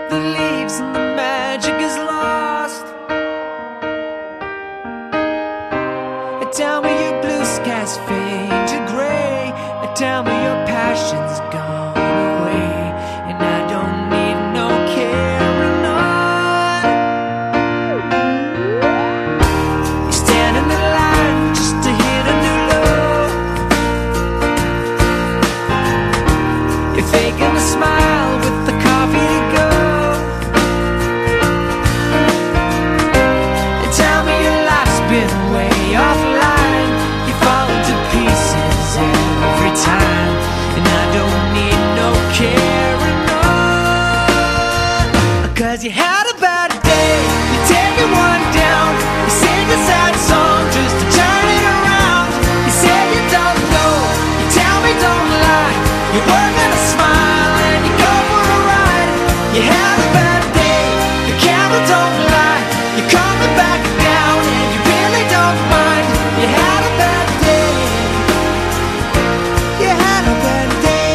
the leaves and the magic is lost. Tell me your blue skies fade to gray. Tell me your passion's gone away, and I don't need no carrying on. You stand in the line just to hit a new low. You're faking a smile with the coffee to go. And tell me your life's been way offline. You fall into pieces every time, and I don't need no carrying on. 'Cause you had a bad day, you take it one down. You sing a sad song just to turn it around. You say you don't know, you tell me don't lie. You work on a smile and you go for a ride. You had a bad day, the camera don't lie. You're coming back down and you really don't mind. You had a bad day. You had a bad day.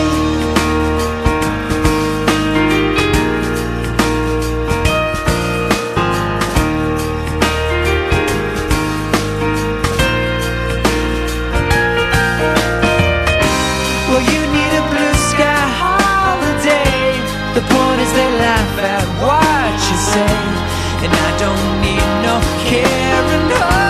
Well, you need a blue sky holiday. The point is they laugh at what you say, and I don't need no carrying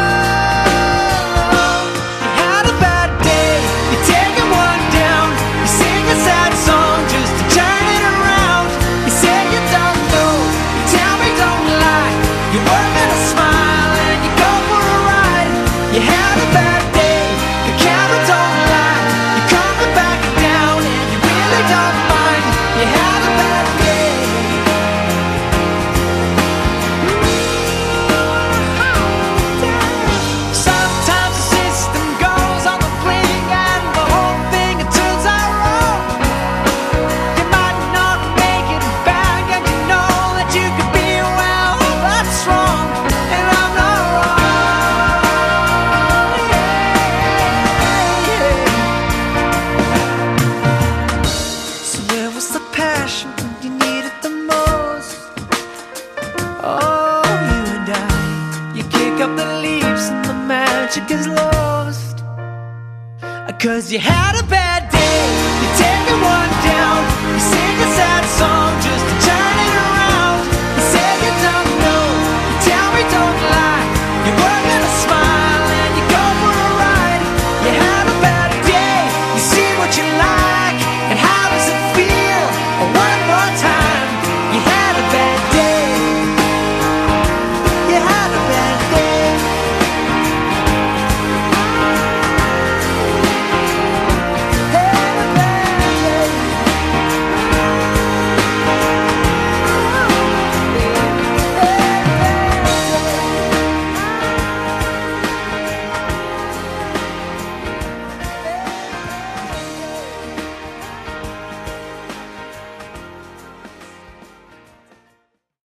on. You had a bad day, you're taking one down. You sing a sad song just to turn it around. You say you don't know, you tell me don't lie. You work on a smile and you go for a ride. You had a bad day, the camera don't lie. You're coming back down and you really don't mind. You had a bad day. Sometimes the system goes on the blink and the whole thing it turns out wrong. You might not make it back, and you know that you could be, well, that's wrong, and I'm not wrong. Yeah. So where was the passion when you needed the most? Oh, you and I, you kick up the leaves and the magic is lost. 'Cause you had a bad